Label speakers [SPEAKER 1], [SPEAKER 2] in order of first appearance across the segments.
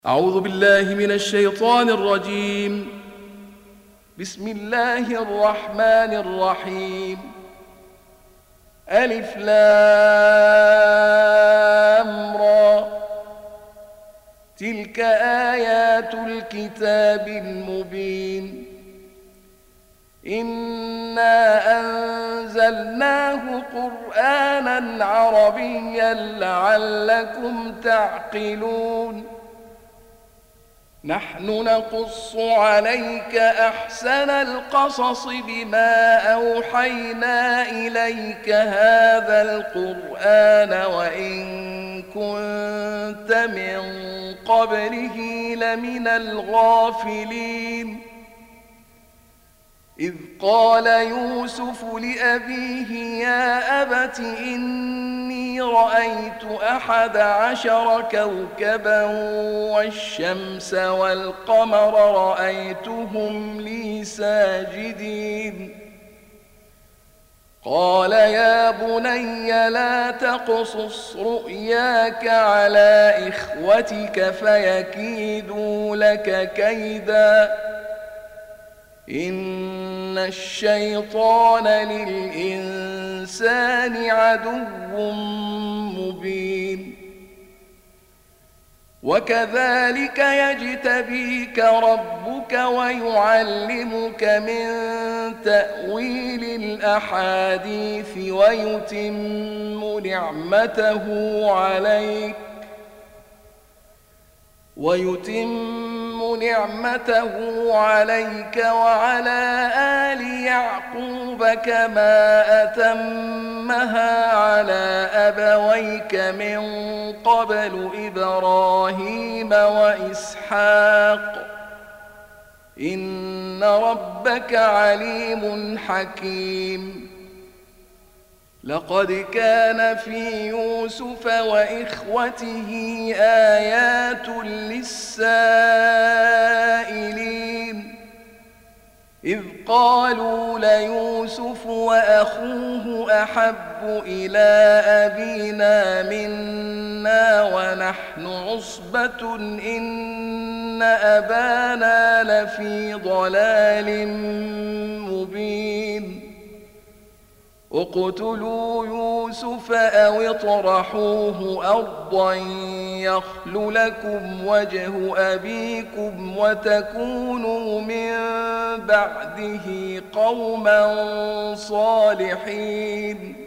[SPEAKER 1] أعوذ بالله من الشيطان الرجيم. بسم الله الرحمن الرحيم. ألف لام را، تلك آيات الكتاب المبين. إنا أنزلناه قرآنا عربيا لعلكم تعقلون. نحن نقص عليك أحسن القصص بما أوحينا إليك هذا القرآن وإن كنت من قبله لمن الغافلين. إذ قال يوسف لأبيه يا أبت إني رأيت 11 كوكبا والشمس والقمر رأيتهم لي ساجدين. قال يا بني لا تقصص رؤياك على إخوتك فيكيدوا لك كيدا إن الشيطان للإنسان عدو مبين. وكذلك يجتبيك ربك ويعلمك من تأويل الأحاديث ويتم نعمته عليك وعلى آل يعقوب كما أتمها على أبويك من قبل إبراهيم وإسحاق إن ربك عليم حكيم. لقد كان في يوسف وإخوته آيات للسائلين إذ قالوا ليوسف وأخوه أحب إلى أبينا منا ونحن عصبة إن أبانا لفي ضلال مبين. اقتلوا يوسف أو اطرحوه أرضا يخل لكم وجه أبيكم وتكونوا من بعده قوما صالحين.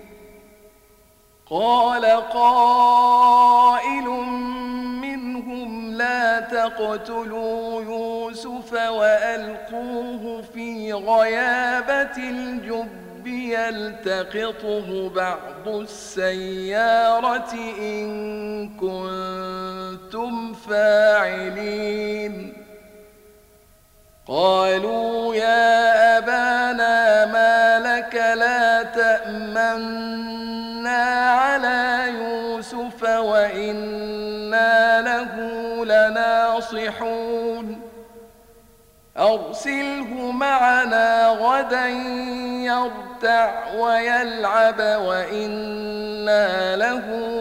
[SPEAKER 1] قال قائل منهم لا تقتلوا يوسف وألقوه في غيابة الجب يلتقطه بعض السيارة إن كنتم فاعلين. قالوا يا أبانا ما لك لا تأمنا على يوسف وإنا له لناصحون. أرسله معنا غدا يرتع ويلعب وإنا له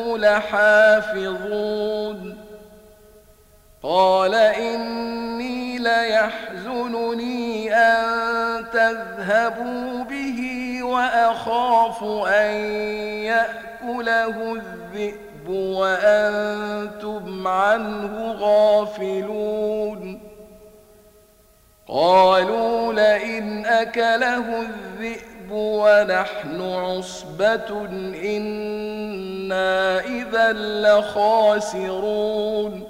[SPEAKER 1] لحافظون. قال إني ليحزنني أن تذهبوا به وأخاف أن يأكله الذئب وأنتم عنه غافلون. قالوا لئن أكله الذئب ونحن عصبة إنا إذا لخاسرون.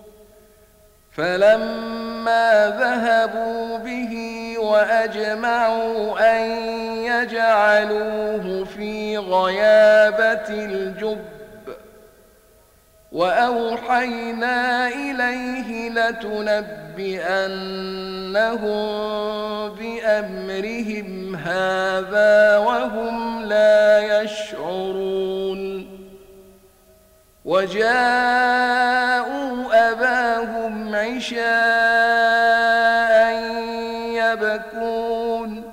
[SPEAKER 1] فلما ذهبوا به وأجمعوا أن يجعلوه في غيابة الجب وأوحينا إليه لتنبئنهم بأمرهم هذا وهم لا يشعرون. وجاءوا أباهم عشاء يبكون.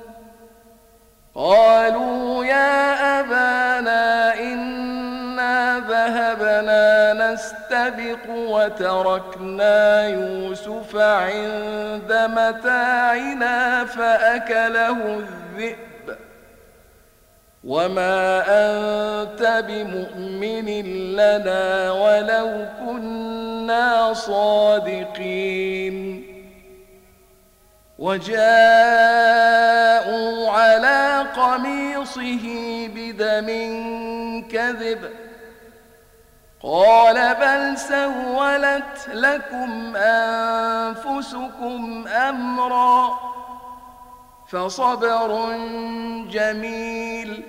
[SPEAKER 1] قالوا يا أبانا إنا ذهبنا نستبق نستبق وتركنا يوسف عند متاعنا فأكله الذئب وما أنت بمؤمن لنا ولو كنا صادقين وجاءوا على قميصه بدم كذب قال بل سولت لكم أنفسكم أمرا فصبر جميل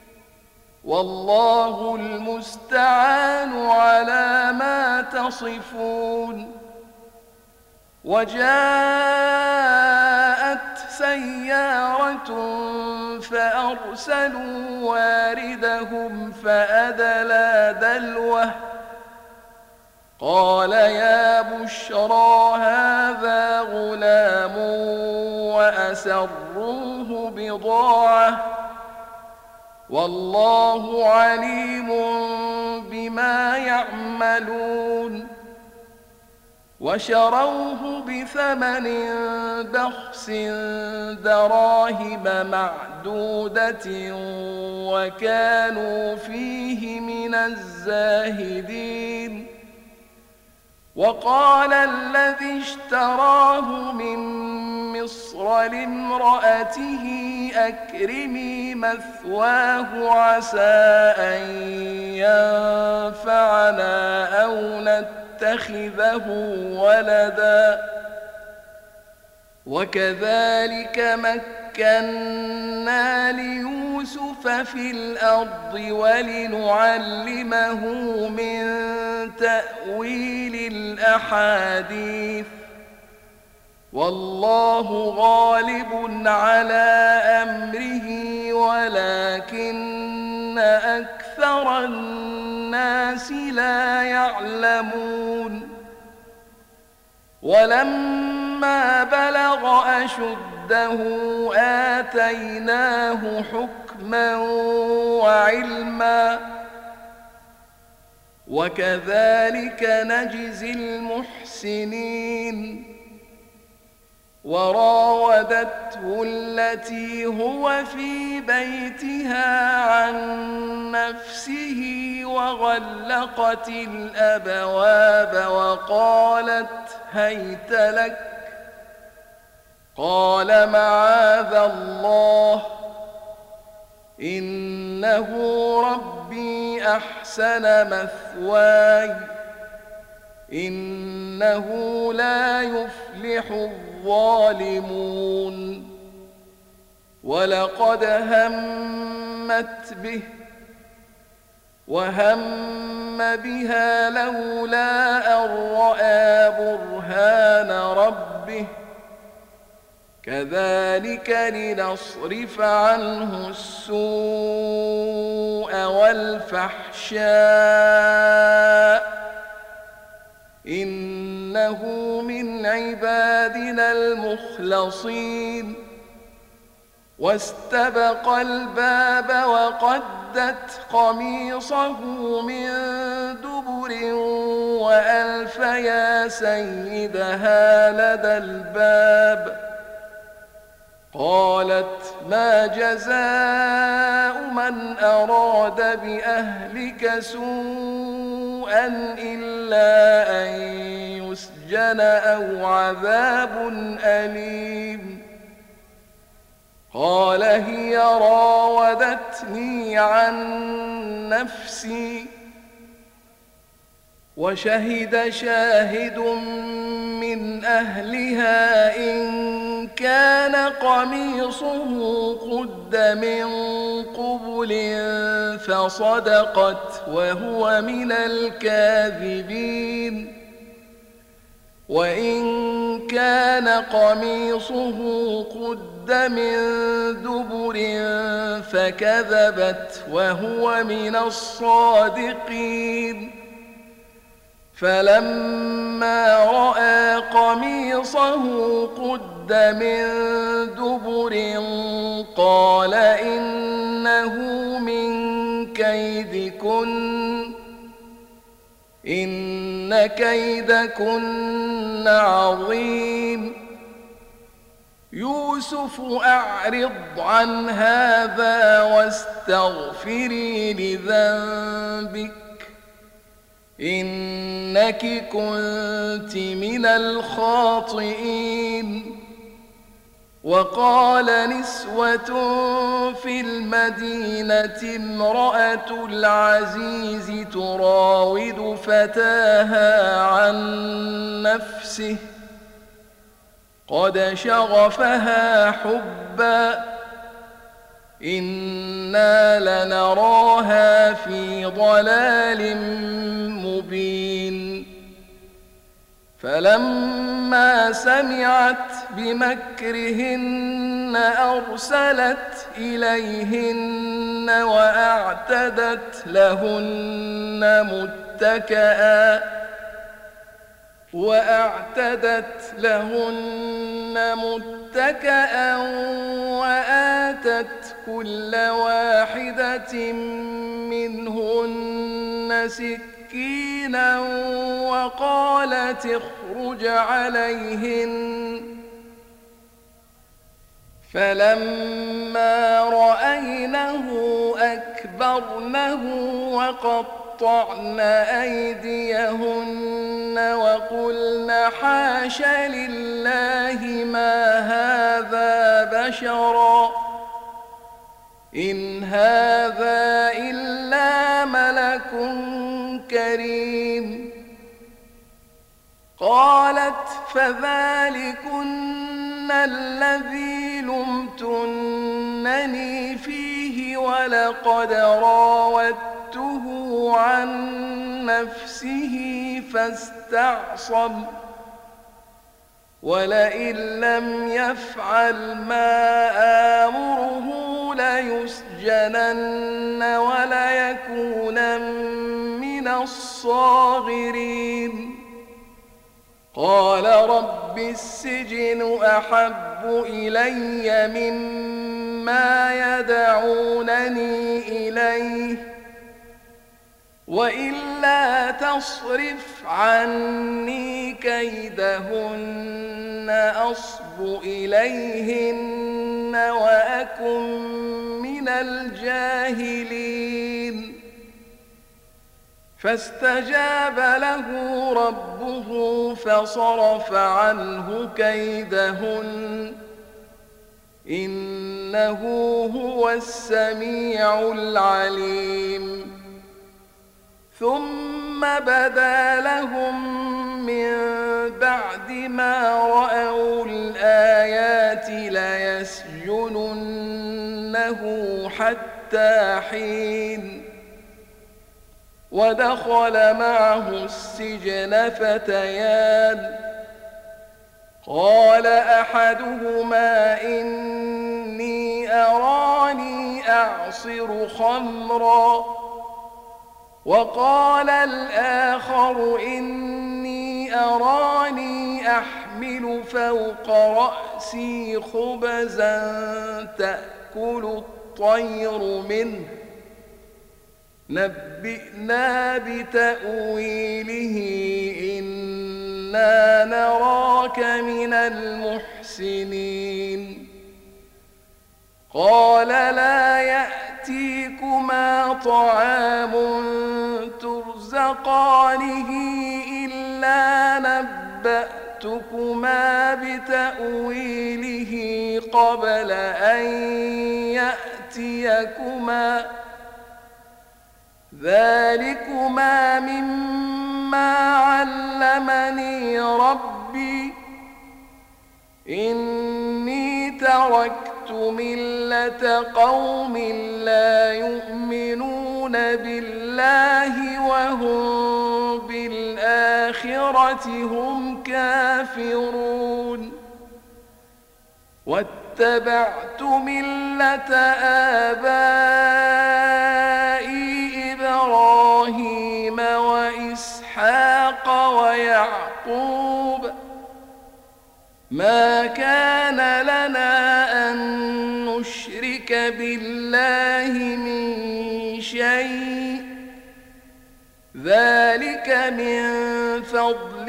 [SPEAKER 1] والله المستعان على ما تصفون وجاءت سيارة فأرسلوا واردهم فأدلى دلوه قال يا بشرى هذا غلام وأسروه بضاعة والله عليم بما يعملون وشروه بثمن بخس دراهم معدودة وكانوا فيه من الزاهدين وقال الذي اشتراه من مصر لامرأته أكرمي مثواه عسى أن ينفعنا أو نتخذه ولدا وكذلك مكنا ليوسف في الأرض ولنعلمه من تأويل الأحاديث والله غالب على أمره ولكن أكثر الناس لا يعلمون ولما بلغ أشده آتيناه حكما وعلما وكذلك نجزي المحسنين وراودته التي هو في بيتها عن نفسه وغلقت الأبواب وقالت هيت لك قال معاذ الله إنه ربي أحسن مثواي إنه لا يفلح الظالمون ولقد همت به وهم بها لولا أن رأى برهان ربه كذلك لنصرف عنه السوء والفحشاء إنه من عبادنا المخلصين واستبق الباب وقدت قميصه من دبر وألف يا سيدها لدى الباب قالت ما جزاء من أراد بأهلك سوءا إلا أن يسجن أو عذاب أليم قال هي راودتني عن نفسي وشهد شاهد من أهلها إن كان قميصه قد من قبل فصدقت وهو من الكاذبين وإن كان قميصه قد من دبر فكذبت وهو من الصادقين فلما رأى قميصه قد من دبر قال إنه من كيدكن إن إن كيدكن عظيم. يوسف أعرض عن هذا واستغفري لذنبك إنك كنت من الخاطئين. وقال نسوة في المدينة امرأة العزيز تراود فتاها عن نفسه قد شغفها حبا إنا لنراها في ضلال مبين. فلما سمعت بمكرهن أرسلت إليهن وأعتدت لهن متكأ وآتت كل واحدة منهن سكينا وقالت اخرج عليهن. فلما رأينه أكبرنه وقطعن أيديهن وقلن حاش لله ما هذا بشرا إن هذا إلا ملك كريم. قالت فذلكن الذي لمتنني فيه ولقد راودته عن نفسه فاستعصم ولئن لم يفعل ما آمره ليسجنن وليكونن من الصاغرين. قال رب السجن أحب إلي مما يدعونني إليه وإلا تصرف عني كيدهن أصب إليهن وأكن من الجاهلين. فاستجاب له ربه فصرف عنه كيدهن إنه هو السميع العليم. ثم بدا لهم من بعد ما رأوا الآيات ليسجننه حتى حين. ودخل معه السجن فتيان قال أحدهما إني أراني أعصر خمرا وقال الآخر إني أراني أحمل فوق رأسي خبزا تأكل الطير منه نبئنا بتأويله إنا نراك من المحسنين. قال لا يأتيكما طعام ترزقانه إلا نبأتكما بتأويله قبل أن يأتيكما ذلكما مما علمني ربي إني تركت ملة قوم لا يؤمنون بالله وهم بالآخرة هم كافرون واتبعت ملة آبائي إبراهيم وإسحاق ويعقوب ما كان لنا أن نشرك بالله من شيء ذلك من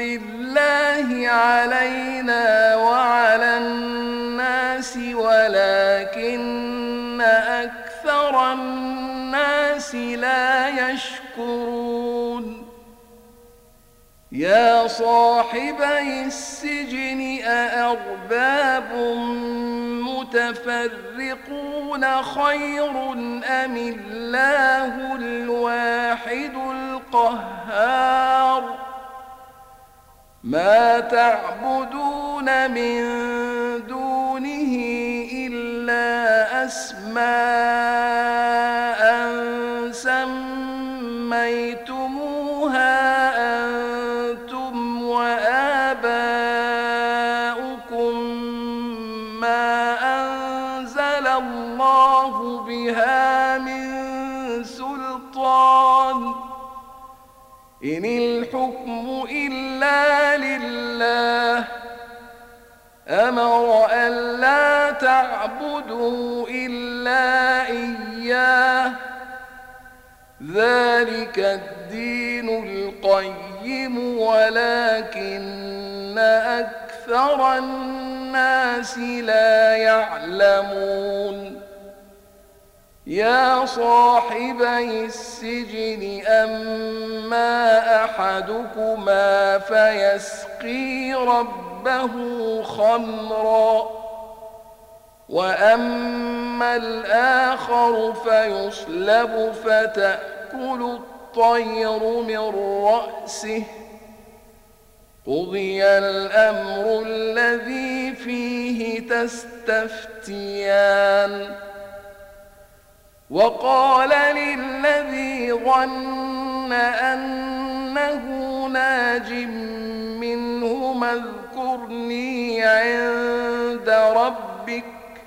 [SPEAKER 1] لله علينا وعلى الناس ولكن أكثر الناس لا يشكرون يا صاحبي السجن أأرباب متفرقون خير أم الله الواحد القهار ما تعبدون من دونه إلا أسماء سميتموها أنتم وآباؤكم ما أنزل الله بها من سلطان إن الحكم إلا لله أمر ألا تعبدوا إلا إياه ذلك الدين القيم ولكن أكثر الناس لا يعلمون يا صاحبي السجن أما أحدكما فيسقي ربه خمرا وأما الآخر فيصلب فتأكل الطير من رأسه قضي الأمر الذي فيه تستفتيان وقال للذي ظن أنه ناج منهما اذكرني عند ربك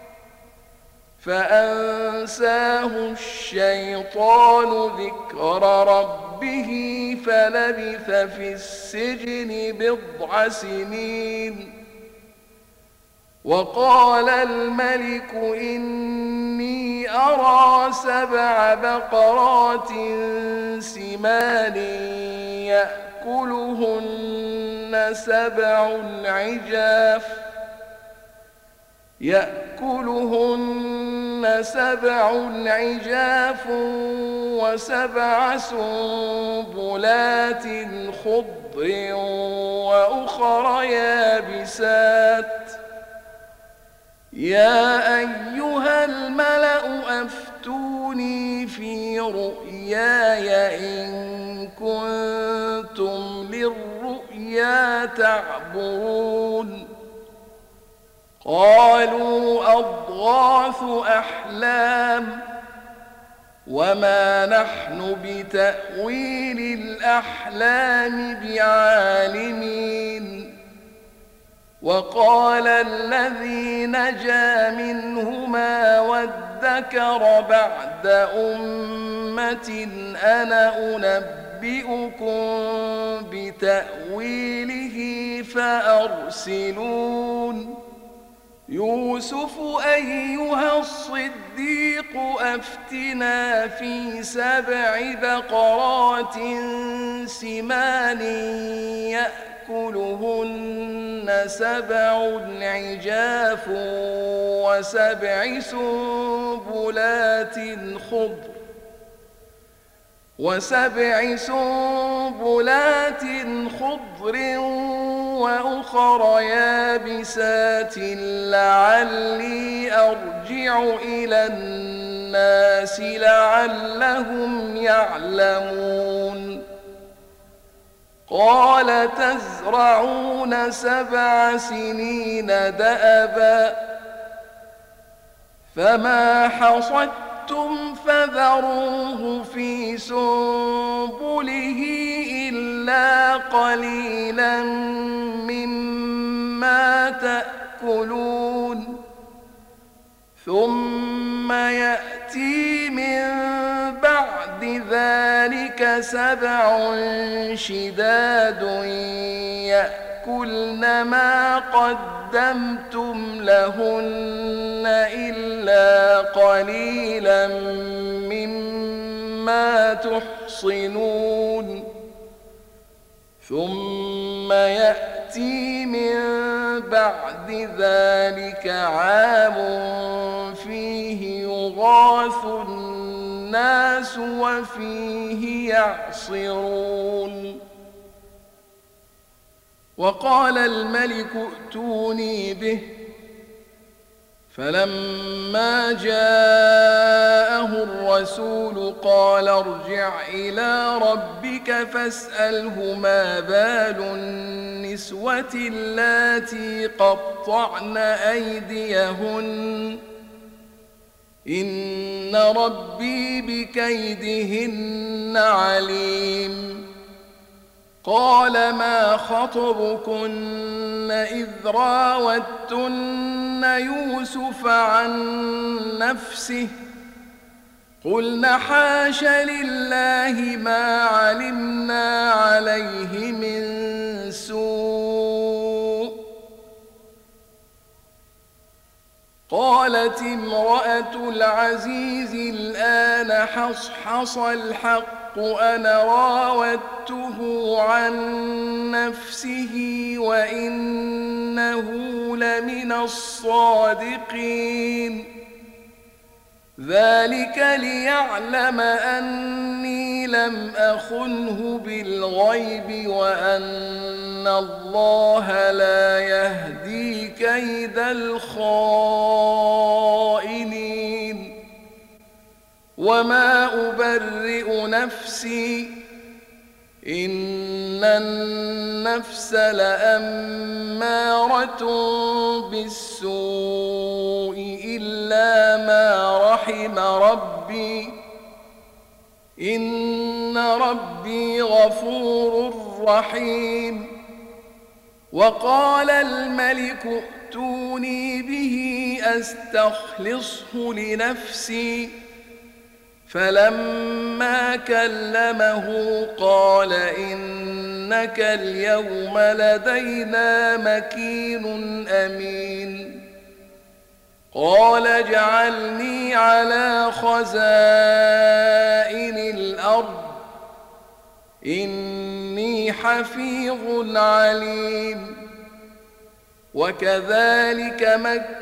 [SPEAKER 1] فأنساه الشيطان ذكر ربه فلبث في السجن بضع سنين وقال الملك إني أرى 7 بقرات سمان يأكلهن 7 عجاف و7 سنبلات خضر وأخر يابسات يا أيها الملأ أفتوني في رؤياي إن كنتم للرؤيا تعبرون قالوا أضغاث أحلام وما نحن بتأويل الأحلام بعالمين وقال الذي نجا منهما وادكر بعد أمة أنا أنبئكم بتأويله فأرسلون يوسف أيها الصديق أفتنا في 7 بقرات سمان يأكلهن 7 عجاف و7 سنبلات خضر وأخر يابسات لعلي أرجع إلى الناس لعلهم يعلمون قال تزرعون 7 سنين دأبا فما حصدتم فذروه في سنبله إلا قليلا مما تأكلون ثم يأتي من بعد ذلك 7 شداد يأكلن ما قدمتم لهن إلا قليلا مما تحصنون ثم ثم يأتي من بعد ذلك عام فيه يغاث الناس وفيه يعصرون. وقال الملك ائتوني به، فلما جاءه الرسول قال ارجع إلى ربك فاسأله ما بال النسوة اللاتي قطعن أيديهن إن ربي بكيدهن عليم. قال ما خطبكن إذ راوتن يوسف عن نفسه قلن حاش لله ما علمنا عليه من سوء. قالت امرأة العزيز الآن حصحص الحق أنا راودته عن نفسه وإنه لمن الصادقين. ذلك ليعلم أني لم أخنه بالغيب وأن الله لا يهدي كيد الخائنين. وما أبرئ نفسي إن النفس لأمارة بالسوء إلا ما رحم ربي إن ربي غفور رحيم. وقال الملك ائتوني به أستخلصه لنفسي فلما كلمه قال إنك اليوم لدينا مكين أمين. قال اجعلني على خزائن الأرض إني حفيظ عليم. وكذلك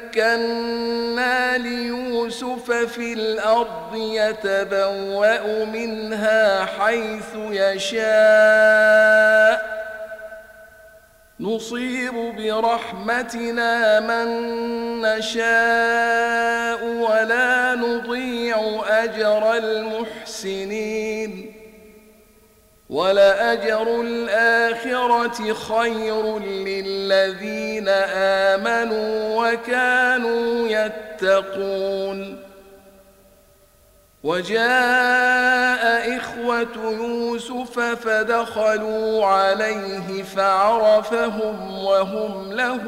[SPEAKER 1] مكنا ليوسف في الأرض يتبوأ منها حيث يشاء نصيب برحمتنا من نشاء ولا نضيع أجر المحسنين. ولأجر الآخرة خير للذين آمنوا وكانوا يتقون. وجاء إخوة يوسف فدخلوا عليه فعرفهم وهم له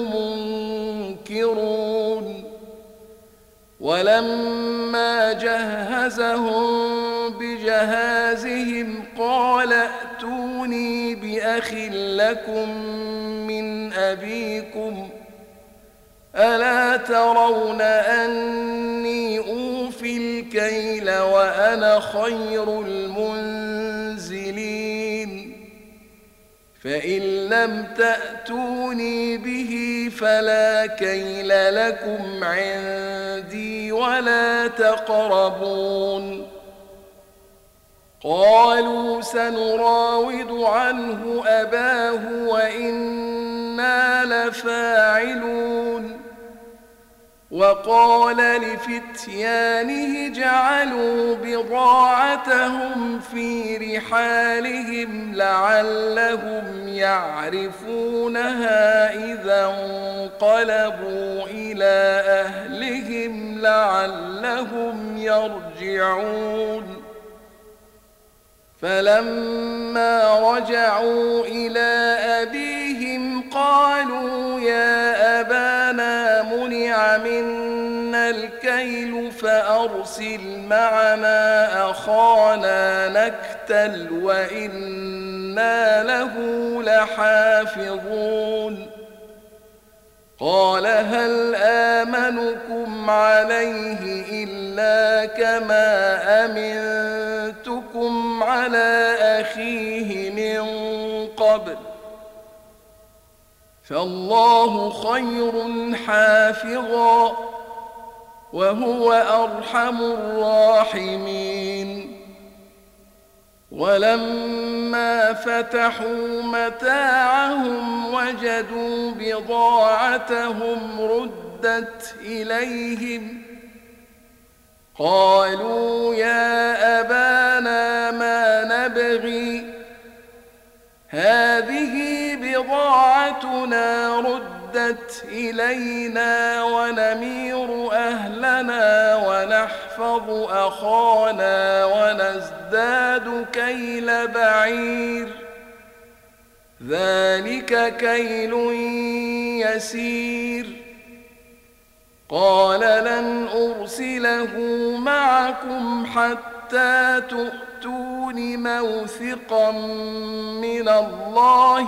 [SPEAKER 1] منكرون. ولما جهزهم بجهازهم قال ائتوني بأخ لكم من أبيكم ألا ترون أني أوفي الكيل وأنا خير المنزلين. فإن لم تأتوني به فلا كيل لكم عندي ولا تقربون. قالوا سنراود عنه أباه وإنا لفاعلون. وقال لفتيانه جعلوا بضاعتهم في رحالهم لعلهم يعرفونها إذا انقلبوا إلى أهلهم لعلهم يرجعون. فلما رجعوا إلى أبيهم قالوا يا أبانا منع منا الكيل فأرسل معنا أخانا نكتل وإنا له لحافظون. قال هل آمنكم عليه إلا كما أمنتكم على أخيه من قبل فالله خير حافظا وهو أرحم الراحمين. ولما فتحوا متاعهم وجدوا بضاعتهم ردت إليهم قالوا يا أبانا ما نبغي هذه بضاعتنا ردت إلينا ونمير أهلنا ونحفظ أخانا ونزداد كيل بعير ذلك كيل يسير. قال لن أرسله معكم حتى تؤتون موثقا من الله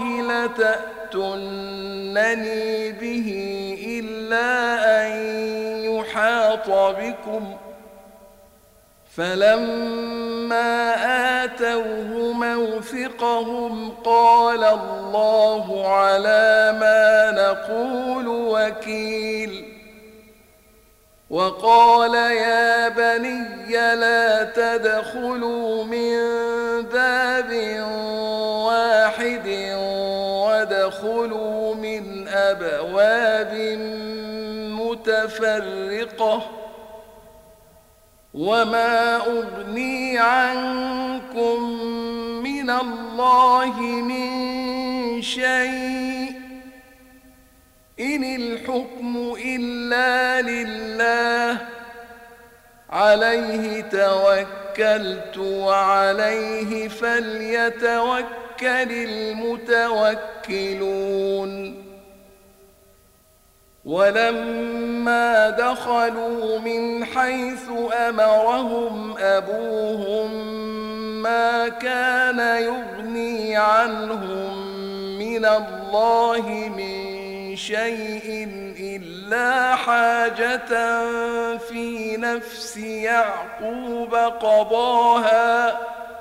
[SPEAKER 1] لتأتونني به إلا أن يحاط بكم. فلما آتوه موثقهم قال الله على ما نقول وكيل. وقال يا بني لا تدخلوا من باب واحد وادخلوا من أبواب متفرقة وما أغني عنكم من الله من شيء إن الحكم إلا لله عليه توكلت وعليه فليتوكل المتوكلون. ولما دخلوا من حيث أمرهم أبوهم ما كان يغني عنهم من الله من شيء إلا حاجة في نفس يعقوب قضاها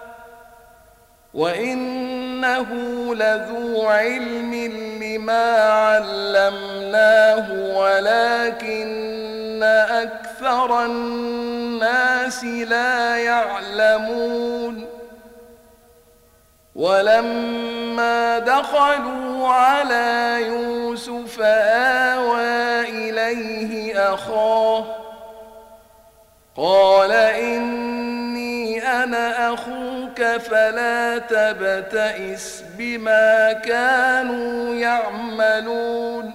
[SPEAKER 1] وإنه لذو علم لما علمناه ولكن أكثر الناس لا يعلمون. ولما دخلوا على يوسف آوى إليه أخاه قال إني أنا أخوك فلا تبتئس بما كانوا يعملون.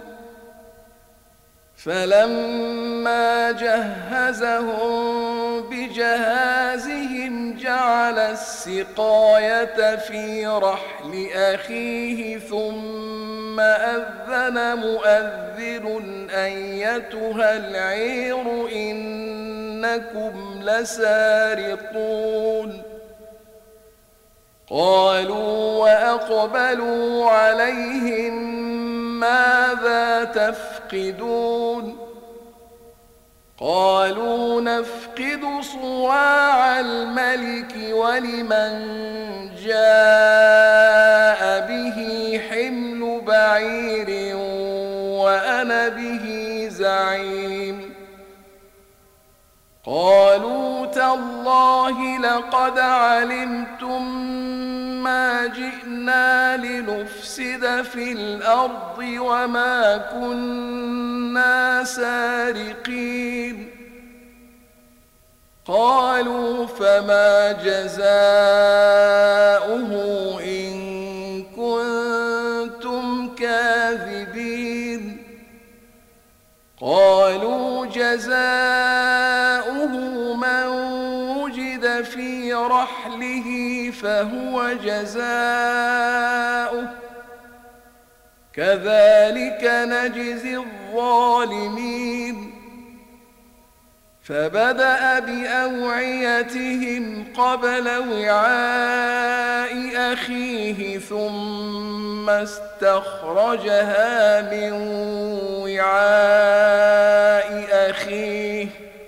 [SPEAKER 1] فلما جهزهم بجهازهم جعل السقاية في رحل أخيه ثم أذن مؤذن أيتها العير إنكم لسارقون. قالوا وأقبلوا عليهم ماذا تفقدون قالوا نفقد صواع الملك ولمن جاء به حمل بعير وأنا به زعيم. قالوا تالله لقد علمتم ما جئنا لنفسد في الأرض وما كنا سارقين. قالوا فما جزاؤه إن كنتم كاذبين. قالوا جزاؤه من وجد في رحله فهو جزاؤه كذلك نجزي الظالمين. فبدأ بأوعيتهم قبل وعاء أخيه ثم استخرجها من وعاء أخيه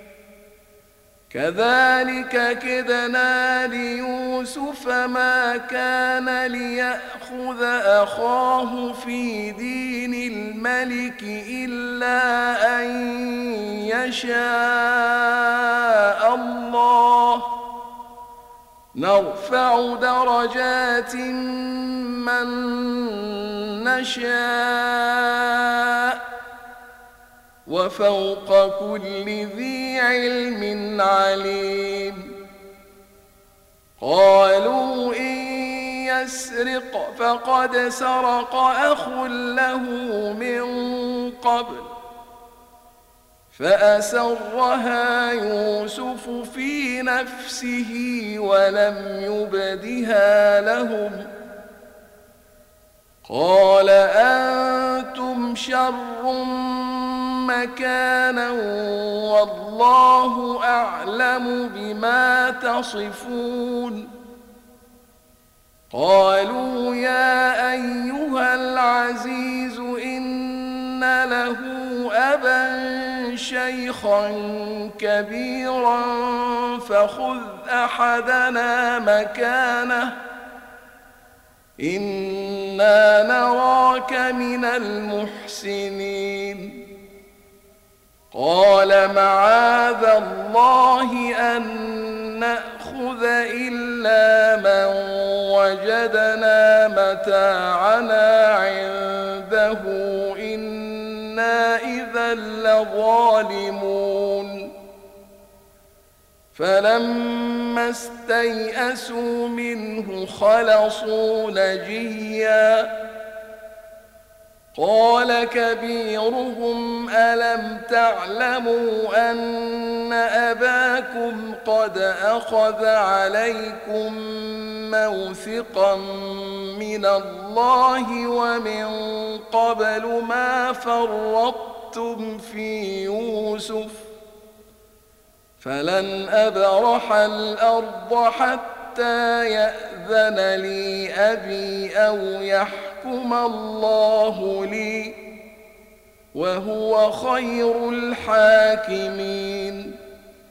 [SPEAKER 1] كذلك كدنا ليوسف ما كان ليأخذ أخاه في دين الملك إلا أن يشاء الله نرفع درجات من نشاء وفوق كل ذي علم عليم قالوا إن يسرق فقد سرق أخ له من قبل فأسرها يوسف في نفسه ولم يبدها لهم قال أنتم شر مكانا والله أعلم بما تصفون قالوا يا أيها العزيز إن له أبا شيخا كبيرا فخذ أحدنا مكانه إنا نراك من المحسنين قال معاذ الله أن نأخذ إلا من وجدنا متاعنا عنده إنا إذا لظالمون فلما استيئسوا منه خلصوا نجيا قال كبيرهم ألم تعلموا أن أباكم قد أخذ عليكم موثقا من الله ومن قبل ما فرطتم في يوسف فلن أبرح الأرض حتى يأذن لي أبي أو يحكم الله لي وهو خير الحاكمين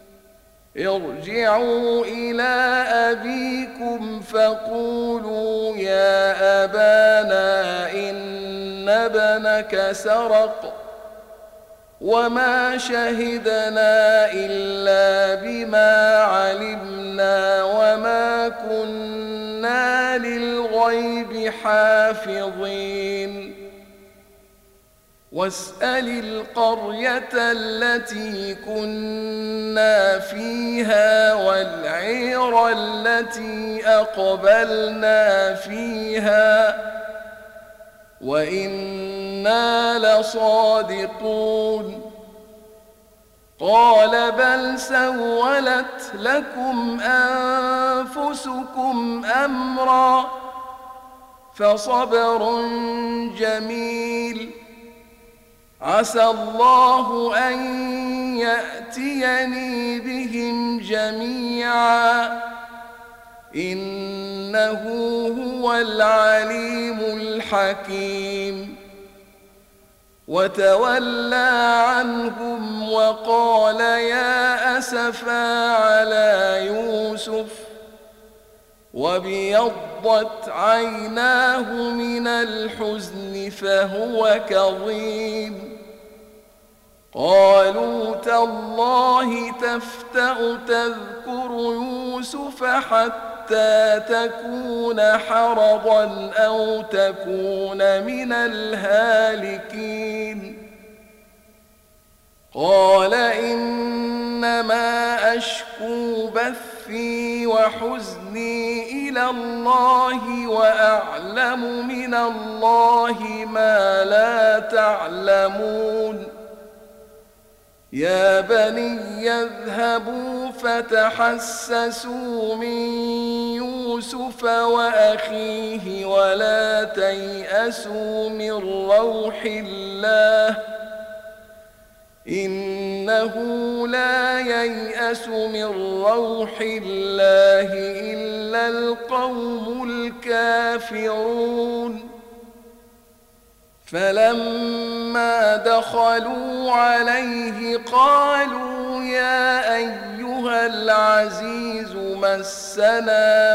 [SPEAKER 1] ارجعوا إلى أبيكم فقولوا يا أبانا إن ابنك سرق وما شهدنا إلا بما علمنا وما كنا للغيب حافظين واسأل القرية التي كنا فيها والعير التي أقبلنا فيها وإنا لصادقون قال بل سولت لكم أنفسكم أمرا فصبر جميل عسى الله أن يأتيني بهم جميعا إنه هو العليم الحكيم وتولى عنهم وقال يا أسفا على يوسف وابيضت عيناه من الحزن فهو كظيم قالوا تالله تفتأ تذكر يوسف حتى تكون حرضا أو تكون من الهالكين قال إنما أشكو بثي وحزني إلى الله وأعلم من الله ما لا تعلمون يا بني اذهبوا فتحسسوا من يوسف وأخيه ولا تيأسوا من روح الله إنه لا ييأس من روح الله إلا القوم الكافرون فلما دخلوا عليه قالوا يا أيها العزيز مسنا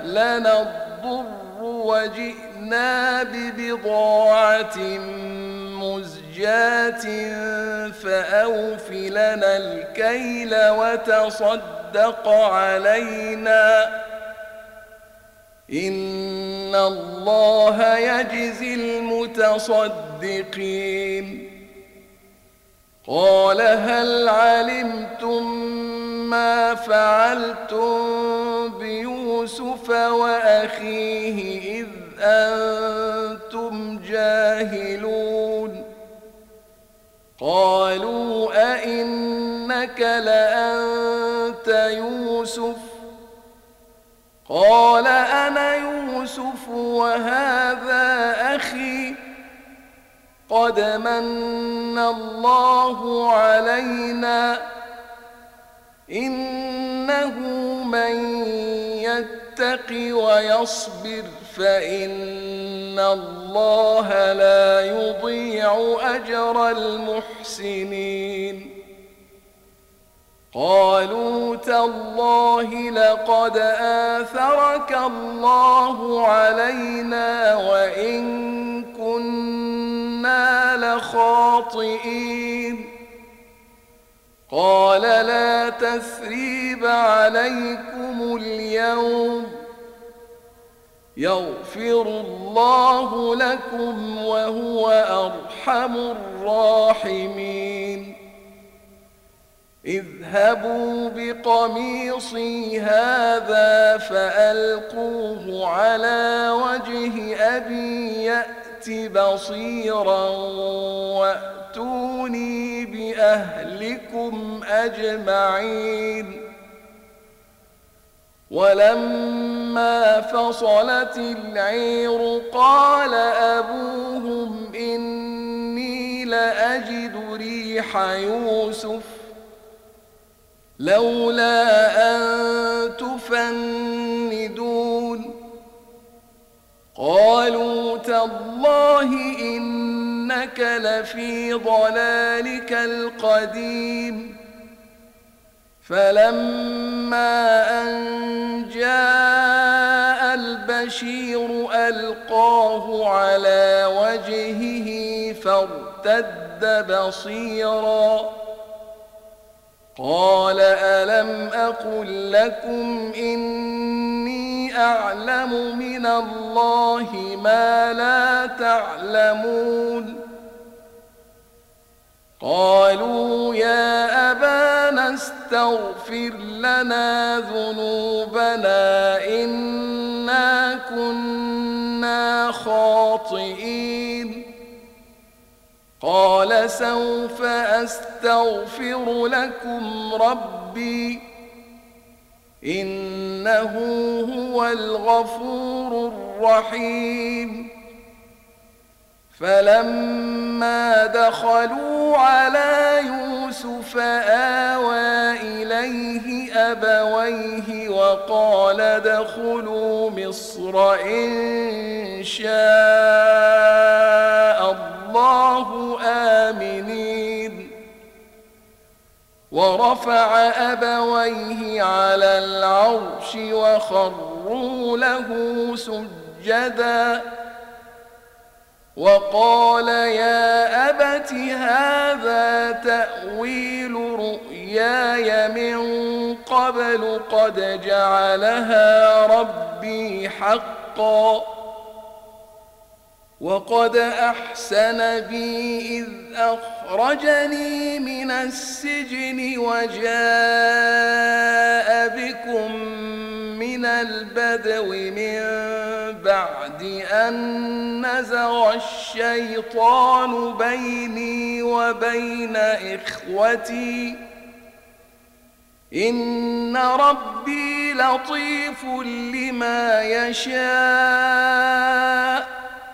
[SPEAKER 1] وأهلنا الضر وجئنا ببضاعة مزجاة فأوف لنا الكيل وتصدق علينا إن الله يجزي المتصدقين قال هل علمتم ما فعلتم بيوسف وأخيه إذ أنتم جاهلون قالوا أئنك لأنت يوسف قال أنا يوسف وهذا أخي قد من الله علينا إنه من يتق ويصبر فإن الله لا يضيع أجر المحسنين قالوا تالله لقد آثرك الله علينا وإن كنا لخاطئين قال لا تثريب عليكم اليوم يغفر الله لكم وهو أرحم الراحمين اذهبوا بقميصي هذا فألقوه على وجه أبي يأت بصيرا وأتوني بأهلكم أجمعين ولما فصلت العير قال أبوهم إني لأجد ريح يوسف لولا أن تفندون قالوا تالله إنك لفي ضلالك القديم فلما أن جاء البشير ألقاه على وجهه فارتد بصيرا قال ألم أقل لكم إني أعلم من الله ما لا تعلمون قالوا يا أبانا استغفر لنا ذنوبنا إنا كنا خاطئين قال سوف أستغفر لكم ربي إنه هو الغفور الرحيم فلما دخلوا على يوسف آوى إليه أبويه وقال ادخلوا مصر إن شاء الله آمنين ورفع أبويه على العرش وخروا له سجدا وقال يا أبت هذا تأويل رؤياي من قبل قد جعلها ربي حقا وقد أحسن بي إذ أخرجني من السجن وجاء بكم من البدو من بعد أن نزغ الشيطان بيني وبين إخوتي إن ربي لطيف لما يشاء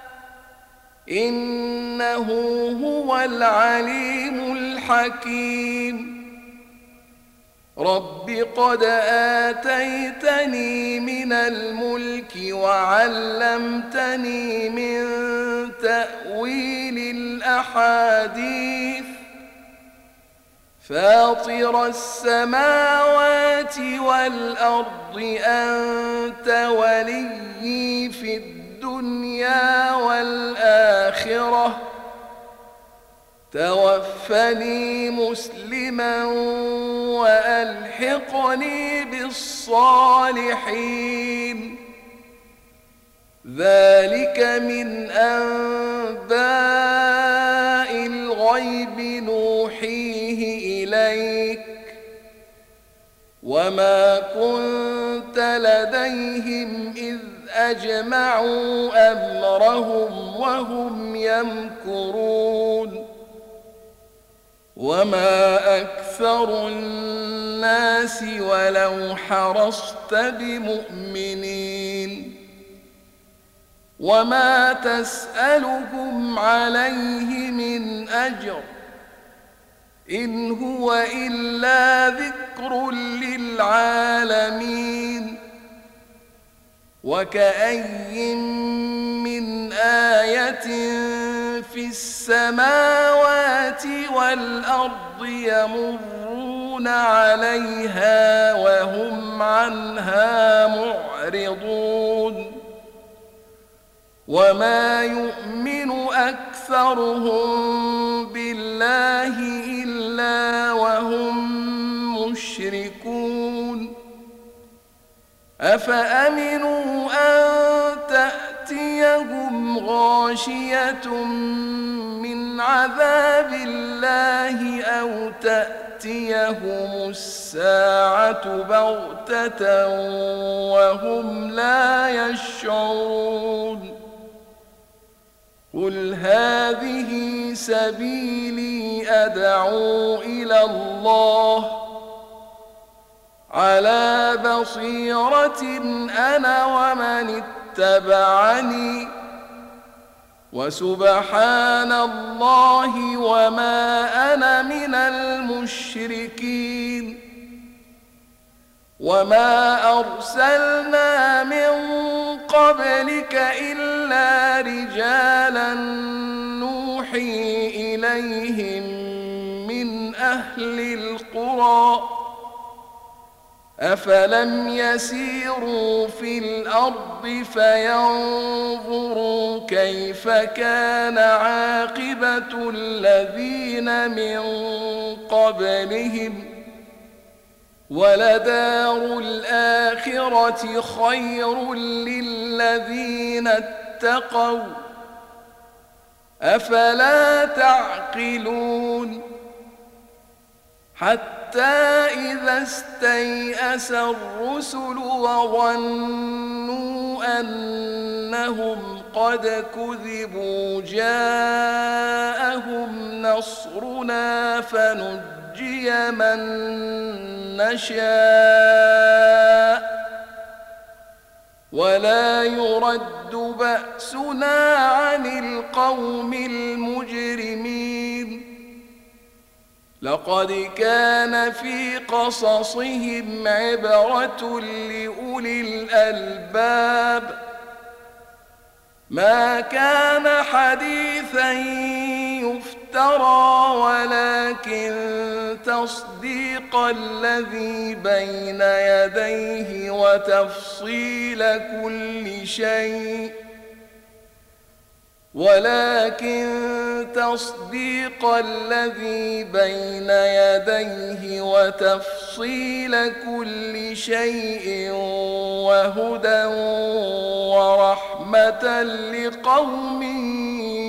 [SPEAKER 1] إنه هو العليم الحكيم رب قد آتيتني من الملك وعلمتني من تأويل الأحاديث فاطر السماوات والأرض أنت وليي في الدنيا والآخرة توفني مسلما وألحقني بالصالحين. ذلك من أنباء الغيب نوحيه إليك وما كنت لديهم إذ أجمعوا أمرهم وهم يمكرون. وما أكثر الناس ولو حرصت بمؤمنين وما تسألهم عليه من أجر إن هو إلا ذكر للعالمين. وكأي من آية في السماوات والأرض يمرون عليها وهم عنها معرضون. وما يؤمن أكثرهم بالله إلا وهم مشركون. أفأمنوا أن تأتيهم غاشية من عذاب الله أو تأتيهم الساعة بغتة وهم لا يشعرون. قل هذه سبيلي أدعو إلى الله على بصيرة أنا ومن اتبعني وسبحان الله وما أنا من المشركين. وما أرسلنا من قبلك إلا رجالا نوحي إليهم من أهل القرى أفلم يسيروا في الأرض فينظروا كيف كان عاقبة الذين من قبلهم ولدار الآخرة خير للذين اتقوا أفلا تعقلون. حتى إذا استيأس الرسل وظنوا أنهم قد كذبوا جاءهم نصرنا فنجي من نشاء ولا يرد بأسنا عن القوم المجرمين. لقد كان في قصصهم عبرة لأولي الألباب ما كان حديثا يفترى ولكن تصديق الذي بين يديه وتفصيل كل شيء وهدى ورحمة لقوم